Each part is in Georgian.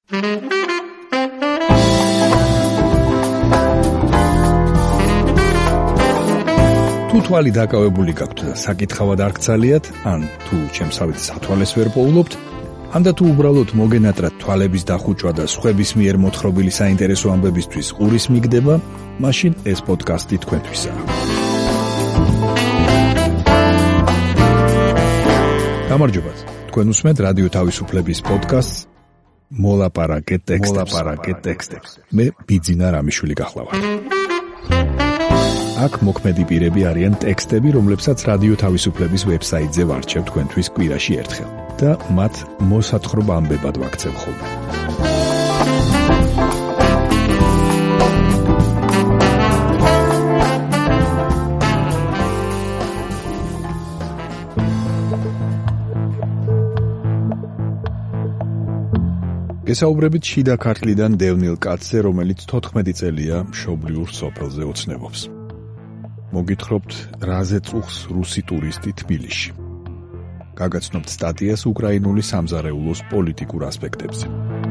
თუ თვალი დაკავებული გაქვთ და საკითხავად არ გცალიათ, ან თუ ჩემსავით სათვალეს ვერ პოულობთ, ან და თუ უბრალოდ მოგენატრათ თვალების დახუჭვა და სხვების მიერ მოთხრობილი საინტერესო ამბებისთვის ყურის მიგდება, მაშინ ეს პოდკასტი თქვენთვისაა. გამარჯობათ, თქვენ უსმენთ რადიო თავისუფლების პოდკასტს მოლაპარაკე ტექსტებს. მე ბიძინა რამიშვილი გახლავართ. აქ მოქმედი პირები არიან ტექსტები, რომლებსაც რადიო თავისუფლების ვებსაიტზე ვარჩევ თქვენთვის კვირაში ერთხელ და მათ მოსათხრობ ამბებად ვაქცევ ხოლმე. გესაუბრებით შიდა ქართლიდან დევნილ კაცზე, რომელიც 14 წელია მშობლიურ სოფელზე ოცნებობს. მოგითხრობთ, რაზე წუხს რუსი ტურისტი თბილისში. გაგაცნობთ სტატიას უკრაინული სამზარეულოს პოლიტიკურ ასპექტებზე.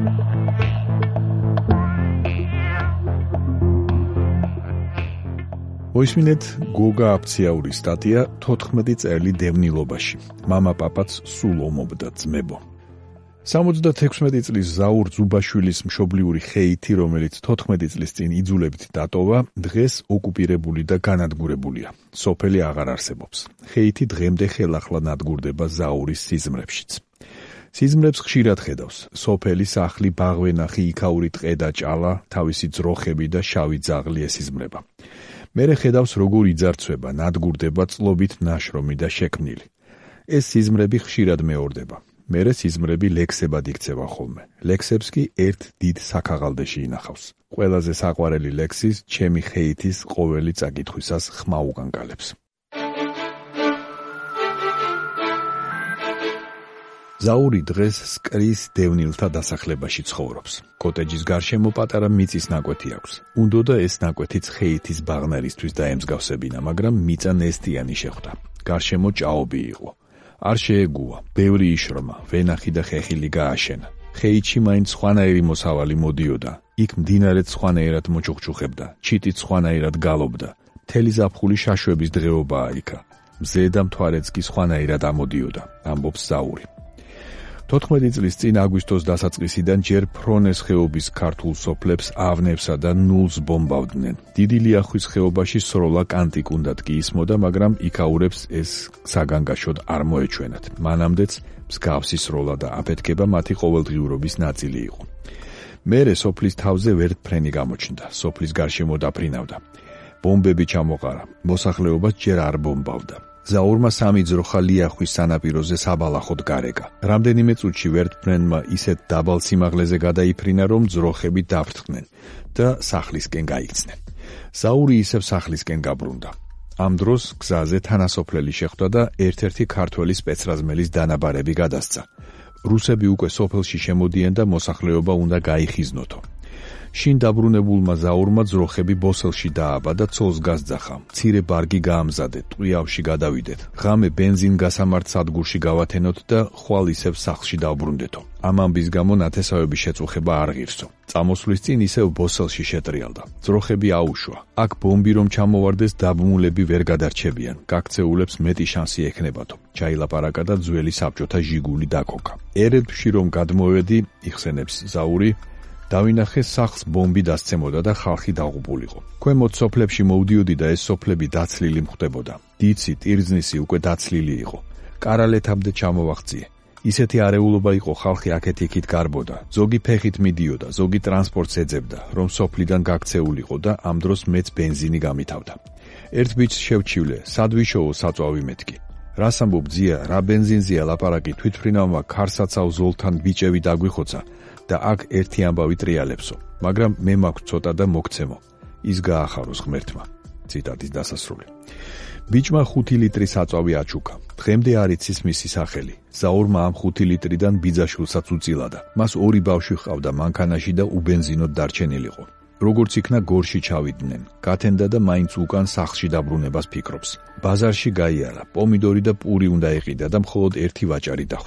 მოისმინეთ გოგა აფციაურის სტატია 14 წელი დევნილობაში. მამა-პაპაც სულ ომობდა ძმებო. 76 წლის ზაურ ზუბაშვილის მშობლიური ხეითი, რომელიც 14 წლის წინ იძულებით დატოვა, დღეს ოკუპირებული და განადგურებულია. სოფელი აღარ არსებობს. ხეითი დღემდე ხელახლა ნადგურდება ზაურის სიზმრებშიც. სიზმრებს ხშირად ხედავს. სოფელი, სახლი, ბაღვენახი, იქაური ტყე და ჭალა, თავისი ძროხები და შავი ძაღლი ესიზმრება. მერე ხედავს, როგორ იძარცვება, ნადგურდება წყლობით ნაშრომი და შექმნილი. ეს სიზმრები ხშირად მეორდება. მერე სიზმრები ლექსებად იქცევა ხოლმე. ლექსებს კი ერთ დიდ საქაღალდეში ინახავს. ყველაზე საყვარელი ლექსის ჩემი ხეითის ყოველი წაკითხვისას ხმა უგანკალებს. ზაური დღეს სკრის დევნილთა დასახლებაში ცხოვრობს. კოტეჯის გარშემო პატარა მიწის ნაკვეთი აქვს. უნდოდა ეს ნაკვეთიც ხეითის ბაღნარისთვის დაემსგავსებინა, მაგრამ მიწა ნესტიანი შეხვდა. გარშემო ჭაობი იყო. არ შეეგუა, ბევრი იშრომა, ვენახი და ხეხილი გააშენა. ხეითში მაინც სხვანაირი მოსავალი მოდიოდა. იქ მდინარეც სხვანაირად მოჩუხჩუხებდა, ჩიტიც სხვანაირად გალობდა. მთელი ზაფხული შაშვების დღეობაა იქა. მზე და მთვარეც კი სხვანაირად ამოდიოდა, ამბობს ზაური. 14 წლის წინ აგვისტოს დასაწყისიდან ჯერ ფრონეს ხეობის ქართულ სოფლებს ავნებსა და ნულს ბომბავდნენ. დიდი ლიახვის ხეობაში სროლა კანტიკუნდად კი ისმოდა, მაგრამ იქაურებს ეს საგანგაშოდ არ მოეჩვენათ. მანამდეც მსგავსი სროლა და აფეთქება მათი ყოველდღიურობის ნაწილი იყო. მერე სოფლის თავზე ვერტფრენი გამოჩნდა, სოფლის გარშემო დაფრინავდა. ბომბები ჩამოყარა, მოსახლეობას ჯერ არ ბომბავდა. ზაურმა სამი ძროხა ლიახვის სანაპიროზე საბალახოდ გარეკა. რამდენიმე წუთში ვერტფრენმა ისეთ დაბალ სიმაღლეზე გადაიფრინა, რომ ძროხები დაფრთხნენ და სახლისკენ გაიქცნენ. ზაური ისევ სახლისკენ გაბრუნდა. ამ დროს გზაზე თანასოფლელი შეხვდა და ერთ-ერთი ქართველი სპეცრაზმელის დანაბარები გადასცა. რუსები უკვე სოფელში შემოდიან და მოსახლეობა უნდა გაიხიზნოთო. შინ დაბრუნებულმა ზაურმა ძროხები ბოსელში დააბა და ცოლს გასძახა. მცირე ბარგი გაამზადეთ, ტყვიავში გადავიდეთ. ღამე ბენზინ გასამართ სადგურში გავათენოთ და ხვალ ისევ სახლში დავბრუნდეთო. ამ ამბის გამო ნათესავების შეწუხება არ ღირსო. წამოსვლის წინ ისევ ბოსელში შეტრიალდა. ძროხები აუშვა. აქ ბომბი რომ ჩამოვარდეს, დაბმულები ვერ გადარჩებიან. გაქცეულებს მეტი შანსი ექნებათო. ჩაილაპარაკა და ძველი საბჭოთა ჟიგული დაკოკა. ერედში რომ გადმოვედი, იხსენებს ზაური, დავინახე სახლს ბომბი დასცემოდა და ხალხი დაღუპულიყო. ქვემოთ სოფლებში მოვდიოდი და ეს სოფლები დაცლილი მხვდებოდა. დიცი, ტირზნისი უკვე დაცლილი იყო. კარალეთამდე ჩამოვაღწიე. ისეთი არეულობა იყო, ხალხი აქეთ-იქით გარბოდა. ზოგი ფეხით მიდიოდა, ზოგი ტრანსპორტს ეძებდა, რომ სოფლიდან გაქცეულიყო და ამ დროს მეც ბენზინი გამითავდა. ერთ ბიჭს შევჩივლე, სადვიშოო საწვავი მეთქი. რას ამბობ ძია, რა ბენზინზეა ლაპარაკი, თვითფრინავმა ქარსაცავ ზოლთან ბიჭევი დაგვიხოცა და აქ ერთი ამბავი ტრიალებსო, მაგრამ მე მაქვს ცოტა და მოგცემო. ის გაახაროს ღმერთმა. ციტატის დასასრული. ბიჭმა 5 ლიტრი საწვავი აჩუქა. დღემდე არ იცის მისი სახელი. ზაურმა ამ 5 ლიტრიდან ბიძაშვილსაც უწილადა. მას 2 ბავშვი ჰყავდა მანქანაში და უბენზინოდ დარჩენილიყო. როგორც იქნა გორში ჩავიდნენ. გათენდა და მაინც უკან სახლში დაბრუნებას ფიქრობს. ბაზარში გაიარა, პომიდორი და პური უნდა ეყიდა და მხოლოდ ერთი ვაჭარი დახვდა.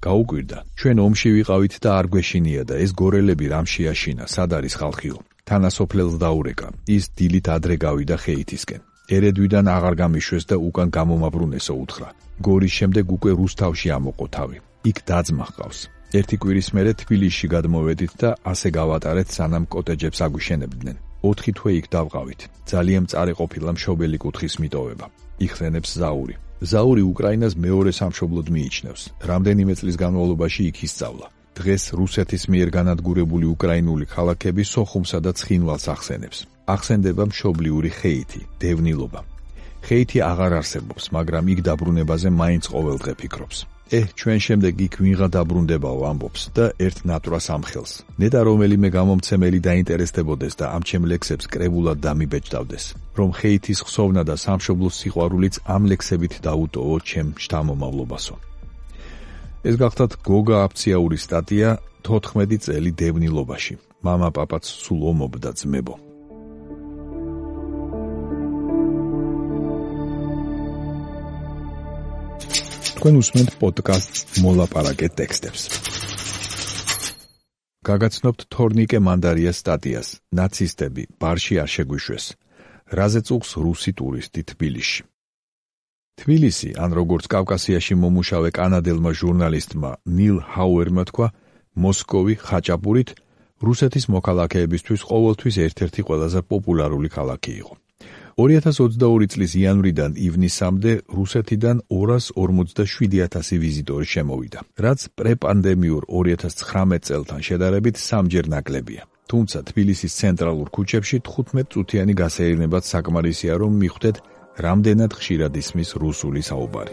გაუკვირდა. ჩვენ ომში ვიყავით და არ გვეშინია და ეს გორელები რამ შეაშინა, სად არის ხალხიო? თანასოფლელს დაურეკა. ის დილით ადრე გავიდა ხეითისკენ. ერედვიდან აღარ გამიშვეს და უკან გამომაბრუნესო უთხრა. გორის შემდეგ უკვე რუსთავში ამოყო თავი. იქ დაძმა ჰყავს. ერთი კვირის მერე თბილისში გადმოვედით და ასე გავატარეთ, სანამ კოტეჯებს აგვიშენებდნენ. 4 თვე იქ დავყავით. ძალიან მწარე ყოფილა მშობელი კუთხის მიტოვება. იხსენებს ზაური. ზაური უკრაინას მეორე სამშობლოდ მიიჩნევს. რამდენიმე წლის განმავლობაში იქ ისწავლა. დღეს რუსეთის მიერ განადგურებული უკრაინული ქალაქები სოხუმსა და ცხინვალს ახსენებს. ახსენდება მშობლიური ხეითი, დევნილობა. ხეითი აღარ არსებობს, მაგრამ იქ დაბრუნებაზე მაინც ყოველდღე ფიქრობს. ჩვენ შემდეგ იქ ვიღა დაბრუნდებაო ამბობს და ერთ ნატვრას ამხელს. ნეტა რომელიმე გამომცემელი დაინტერესდებოდეს და ამ ჩემ ლექსებს კრებულად დამიბეჭდავდეს, რომ ხეითის ხსოვნა და სამშობლოს სიყვარულიც ამ ლექსებით დაუტოვო ჩემ შთამომავლობასო. ეს გახდათ გოგა აფციაურის სტატია 14 წელი დევნილობაში. მამა პაპაც სულ ომობდა ძმებო. თქვენ უსმენთ პოდკასტს მოლაპარაკე ტექსტებს. გაგაცნობთ თორნიკე მანდარიას სტატიას ნაცისტები ბარში არ შეგვიშვეს. რაზე წუხს რუსი ტურისტი თბილისში. თბილისი, ან როგორც კავკასიაში მომუშავე კანადელმა ჟურნალისტმა ნილ ჰაუერმა თქვა, მოსკოვი ხაჭაპურით რუსეთის მოქალაქეებისთვის ყოველთვის ერთ-ერთი ყველაზე პოპულარული ქალაქი იყო. 2022 წლის იანვრიდან ივნისამდე რუსეთიდან 247,000 ვიზიტორი შემოვიდა, რაც პრეპანდემიურ 2019 წელთან შედარებით 3-ჯერ ნაკლებია. თუმცა თბილისის ცენტრალურ ქუჩებში 15 წუთიანი გასეირნებაც საკმარისია, რომ მიხვდეთ, რამდენად ხშირად ისმის რუსული საუბარი.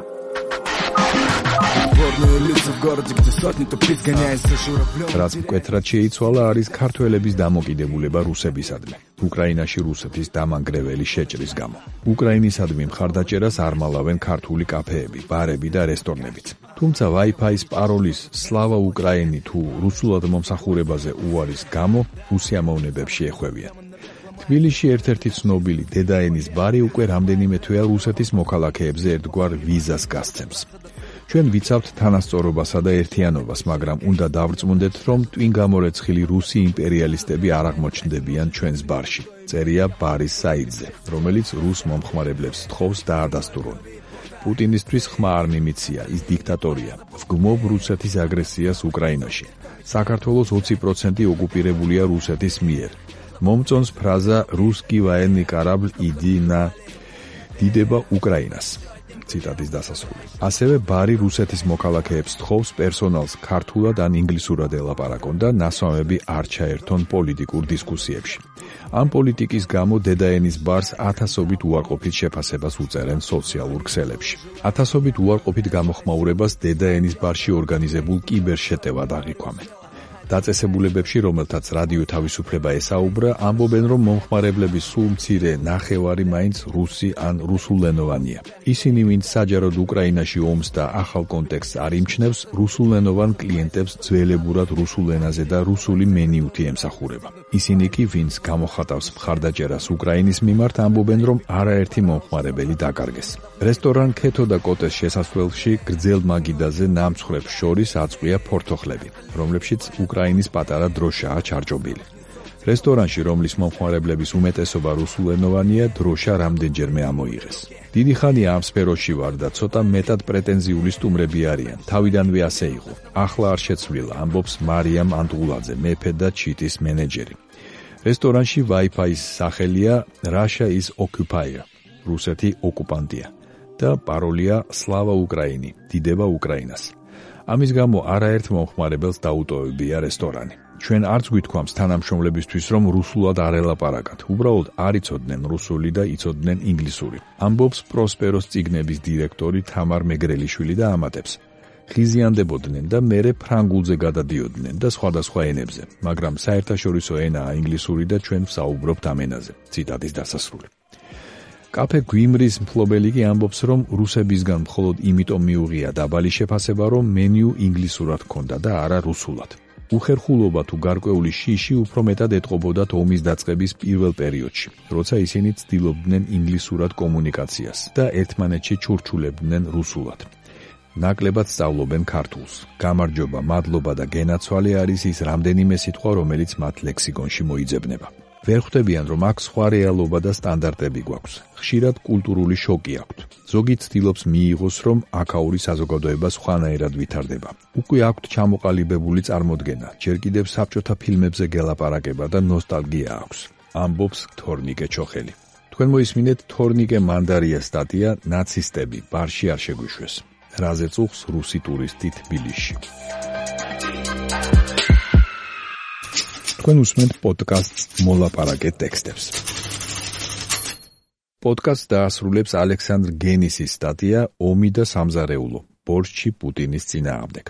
რაც მკვეთრად შეიცვალა არის ქართველების დამოკიდებულება რუსებისადმი. უკრაინაში რუსეთის დამანგრეველი შეჭრის გამო. უკრაინისადმი მხარდაჭერას არ მალავენ ქართული კაფეები, ბარები და რესტორნებიც. თუმცა Wi-Fi-ის პაროლის სლავა უკრაინი თუ რუსულად მომსახურებაზე უარის გამო უსიამოვნებებში ეხვევიან. თბილისში ერთ-ერთი ცნობილი დედაენის ბარი უკვე რამდენიმე თვეა რუსეთის მოქალაქეებზე ერთგვარ ვიზას გასცემს. ჩვენ ვიცავთ თანასწორობასა და ერთიანობას, მაგრამ უნდა დავრწმუნდეთ, რომ ტვინგამორეცხილი რუსი იმპერიალისტები არ აღმოჩნდებიან ჩვენს ბარში. წერია ბარის საიტზე, რომელიც რუს მომხმარებლებს თხოვს დაადასტურონ. პუტინისთვის ხმა არ მიმიცია, ის დიქტატორია. ვგმობ რუსეთის აგრესიას უკრაინაში. საქართველოს 20% ოკუპირებულია რუსეთის მიერ. მომწონს ფრაზა რუსკი ვაენნი კორაბლ იდი на დიდება უკრაინას. ციტატის დასასრული. ასევე ბარი რუსეთის მოქალაქეებს თხოვს პერსონალს ქართულად ან ინგლისურად ელაპარაკონ და ნასვამები არ ჩაერთონ პოლიტიკურ დისკუსიებში. ამ პოლიტიკის გამო დედაენის ბარს 1000-ობით უარყოფით შეფასებას უწერენ სოციალურ ქსელებში. 1000-ობით უარყოფით გამოხმაურებას დედაენის ბარში ორგანიზებულ კიბერშეტევად აღიქვამენ. დაწესებულებებში, რომელთაც რადიო თავისუფლება ესაუბრა, ამბობენ, რომ მომხმარებლების სულ მცირე ნახევარი მაინც რუსი ან რუსულენოვანია. ისინი, ვინც საჯაროდ უკრაინაში ომს და ახალ კონტექსტს არ იმჩნევს, რუსულენოვან კლიენტებს ძველებურად რუსულ ენაზე და რუსული მენიუთი ემსახურება. ისინი კი, ვინც გამოხატავს მხარდაჭერას უკრაინის მიმართ, ამბობენ, რომ არაერთი მომხმარებელი დაკარგეს. რესტორან ქეთო და კოტეს შესასვლელში გრძელ მაგიდაზე ნამცხრებს შორის აწყვია ფორთოხლები, რომლებშიც უკრაინის პატარა დროშაა ჩარჭობილი. რესტორანში, რომლის მომხმარებლების უმეტესობა რუსულენოვანია, დროშა რამდენჯერმე ამოიღეს. დიდი ხანია ამ სფეროში ვარ და ცოტა მეტად პრეტენზიული სტუმრები არიან. თავიდანვე ასე იყო. ახლა არ შეცვლილა, ამბობს მარიამ ანტულაძე, მეფე და ჩიტის მენეჯერი. რესტორანში Wi-Fi-ის სახელია Russia is occupier, რუსეთი ოკუპანტია და პაროლია სლავა უკრაინი, დიდება უკრაინას. ამის გამო არაერთ მომხმარებელს დაუტოვებია რესტორანი. ჩვენ არც გვითქვამს თანამშრომლებისთვის, რომ რუსულად არ ელაპარაკათ. უბრალოდ არ იცოდნენ რუსული და იცოდნენ ინგლისური. ამბობს პროსპეროს წიგნების დირექტორი თამარ მეგრელიშვილი და ამატებს. ხიზიანდებოდნენ და მერე ფრანგულზე გადადიოდნენ და სხვადასხვა ენებზე, მაგრამ საერთაშორისო ენაა ინგლისური და ჩვენ ვსაუბრობთ ამ ენაზე. ციტატის დასასრული. კაფე გვიმრის მფლობელი კი ამბობს, რომ რუსებისგან მხოლოდ იმიტომ მიუღია დაბალი შეფასება, რომ მენიუ ინგლისურად ჰქონდა და არა რუსულად. უხერხულობა თუ გარკვეული შიში უფრო მეტად ეტყობოდათ ომის დაწყების პირველ პერიოდში, როცა ისინი ცდილობდნენ ინგლისურად კომუნიკაციას და ერთმანეთში ჩურჩულებდნენ რუსულად. ნაკლებად სწავლობენ ქართულს. გამარჯობა, მადლობა და გენაცვალე არის ის რამდენიმე სიტყვა, რომელიც მათ ლექსიკონში მოიძებნება. ვერ ხვდებიან, რომ აქ სხვა რეალობა და სტანდარტები გვაქვს. ხშირად კულტურული შოკი აქვთ. ზოგი ცდილობს მიიღოს, რომ აქაური საზოგადოება სხვანაირად ვითარდება. უკვე აქვთ ჩამოყალიბებული წარმოდგენა, ჯერ კიდევ საბჭოთა ფილმებზე გელაპარაკება და ნოსტალგია აქვს. ამბობს თორნიკე ჩოხელი. თქვენ მოისმინეთ თორნიკე მანდარიას სტატია ნაცისტები ბარში არ შეგვიშვეს. რაზე წუხს რუსი ტურისტი თბილისში. თქვენ უსმენთ პოდკასტს მოლაპარაკე ტექსტებს. პოდკასტს დაასრულებს ალექსანდრ გენისის სტატია ომი და სამზარეულო ბორჩი პუტინის წინააღმდეგ.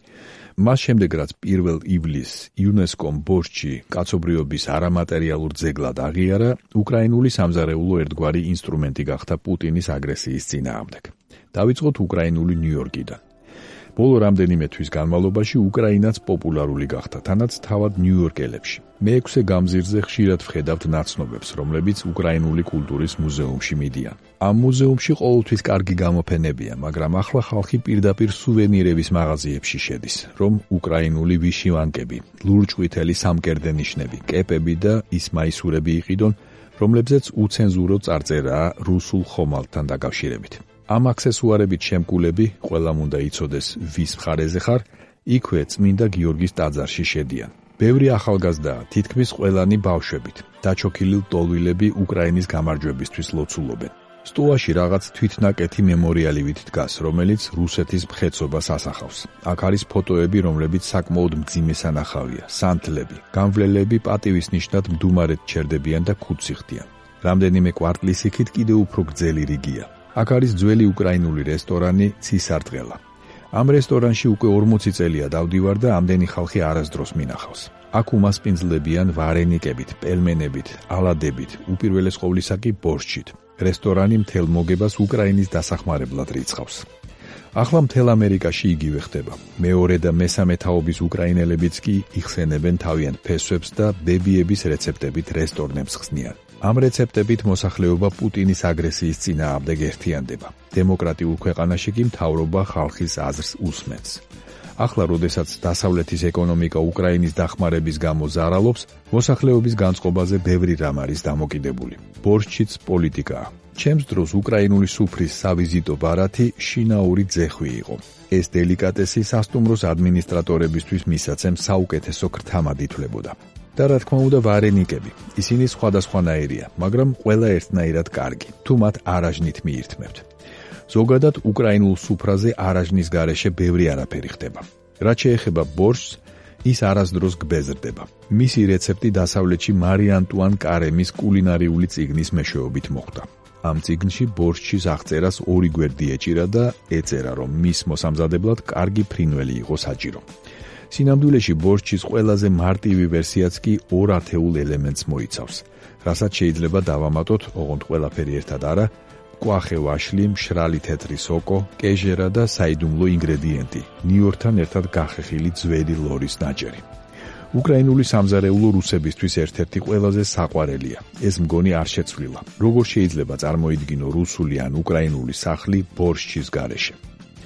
მას შემდეგ, რაც 1 ივლისს იუნესკომ ბორჩი კაცობრიობის არამატერიალურ ძეგლად აღიარა, უკრაინული სამზარეულო ერთგვარი ინსტრუმენტი გახდა პუტინის აგრესიის წინააღმდეგ. დავიწყოთ უკრაინული ნიუ-იორკიდან. ბოლო რამდენიმე თვის განმავლობაში უკრაინაც პოპულარული გახდა, თანაც თავად ნიუ-იორკელებში. მე-6 გამზირზე ხშირად ვხედავთ ნაცნობებს, რომლებიც უკრაინული კულტურის მუზეუმში მიდიან. ამ მუზეუმში ყოველთვის კარგი გამოფენებია, მაგრამ ახლა ხალხი პირდაპირ სუვენირების მაღაზიებში შედის, რომ უკრაინული ვიშივანკები, ლურჯყვითელი სამკერდე ნიშნები, კეპები და ის მაისურები იყიდონ, რომლებზეც უცენზურო წარწერაა რუსულ ხომალდთან დაკავშირებით. ამ აქსესუარებით შემკულები, ყველამ უნდა იცოდეს ვის მხარეზე ხარ, იქვე წმინდა გიორგის ტაძარში შედიან. ბევრი ახალგაზრდაა, თითქმის ყველანი ბავშვებით. დაჩოქილი ლტოლვილები უკრაინის გამარჯვებისთვის ლოცულობენ. სტუაში რაღაც თვითნაკეთი მემორიალივით დგას, რომელიც რუსეთის მხეცობას ასახავს. აქ არის ფოტოები, რომლებიც საკმაოდ მძიმე სანახავია, სანთლები, გამვლელები პატივის ნიშნად მდუმარედ ჩერდებიან და ქუდს იხდიან. რამდენიმე კვარტლის იქით კიდევ უფრო გრძელი რიგია. აქ არის ძველი უკრაინული რესტორანი ცისარტყელა. ამ რესტორანში უკვე 40 წელია დავდივარ და ამდენი ხალხი არასდროს მინახავს. აქ უმასპინძლებიან ვარენიკებით, პელმენებით, ალადებით, უპირველეს ყოვლისა კი ბორშჩით. რესტორანი მთელ მოგებას უკრაინის დასახმარებლად რიცხავს. ახლა მთელ ამერიკაში იგივე ხდება. მეორე და მესამე თაობის უკრაინელებიც კი იხსენებენ თავიანთ ფესვებს და ბებიების რეცეპტებით რესტორნებს ხსნიან. ამ რეცეპტებით მოსახლეობა პუტინის აგრესიის წინააღმდეგ ერთიანდება. დემოკრატიულ ქვეყანაში კი მთავრობა ხალხის აზრს უსმენს. ახლა, როდესაც დასავლეთის ეკონომიკა უკრაინის დახმარების გამო ზარალობს, მოსახლეობის განწყობაზე ბევრი რამ არის დამოკიდებული. ბორშჩიც პოლიტიკაა. ჩემს დროს უკრაინული სუფრის სავიზიტო ბარათი შინაური ძეხვი იყო. ეს დელიკატესი სასტუმროს ადმინისტრატორებისთვის მისაცემ საუკეთესო ქრთამად ითვლებოდა. და რა თქმა უნდა ვარენიკები. ისინი სხვადასხვანაირია, მაგრამ ყველა ერთნაირად კარგი, თუ მათ არაჟნით მიირთმევთ. ზოგადად უკრაინულ სუფრაზე არაჟნის გარეშე ბევრი არაფერი ხდება. რაც შეეხება ბორშჩს, ის არასდროს გბეზრდება. მისი რეცეპტი დასავლეთში მარი ანტუან კარემის კულინარიული წიგნის მეშვეობით მოხვდა. ამ წიგნში ბორშჩის აღწერას 2 გვერდი ეჭირა და ეწერა, რომ მის მოსამზადებლად კარგი ფრინველი იყო საჭირო. სინამდვილეში ბორშჩის ყველაზე მარტივი ვერსიაც კი 2 ათეულ ელემენტს მოიცავს, რასაც შეიძლება დავამატოთ, ოღონდ ყველაფერი ერთად არა, კვახე ვაშლი, მშრალი თეთრი სოკო, კეჟერა და საიდუმლო ინგრედიენტი, ნიორთან ერთად გახეხილი ძველი ლორის ნაჭერი. უკრაინული სამზარეულო რუსებისთვის ერთ-ერთი ყველაზე საყვარელია. ეს მგონი არ შეცვლილა. როგორ შეიძლება წარმოიდგინო რუსული ან უკრაინული სახლი ბორშჩის გარეშე?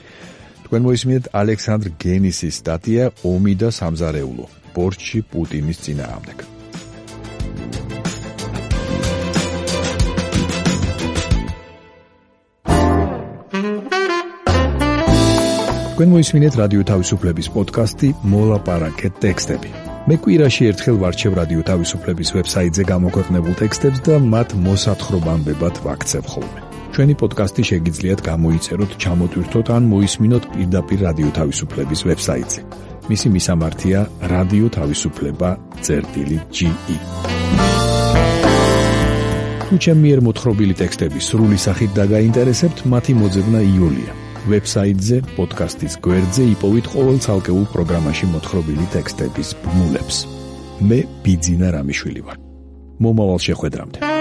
თქვენ მოისმინეთ ალექსანდრ გენისის სტატია ომი და სამზარეულო ბორჩი პუტინის წინააღმდეგ. თქვენ მოისმინეთ რადიო თავისუფლების პოდკასტი მოლაპარაკე ტექსტები. მე კვირაში ერთხელ ვარჩევ რადიო თავისუფლების ვებსაიტზე გამოქვეყნებულ ტექსტებს და მათ მოსათხრობამდებად ვაქცევ ხოლმე. ჩვენი პოდკასტი შეგიძლიათ გამოიწეროთ, ჩამოტვირთოთ ან მოისმინოთ პირდაპირ რადიო თავისუფლების ვებსაიტზე. მისი მისამართია რადიო თავისუფლება.ge. თუ ჩემი მიერ მოთხრობილი ტექსტები სრული სახით დაგაინტერესებთ, მათი მოძებნა იოლია. ვებსაიტზე, პოდკასტის გვერდზე იპოვით ყოველ ცალკეულ პროგრამაში მოთხრობილი ტექსტების ბმულებს. მე ბიძინა რამიშვილი ვარ. მომავალ შეხვედრამდე.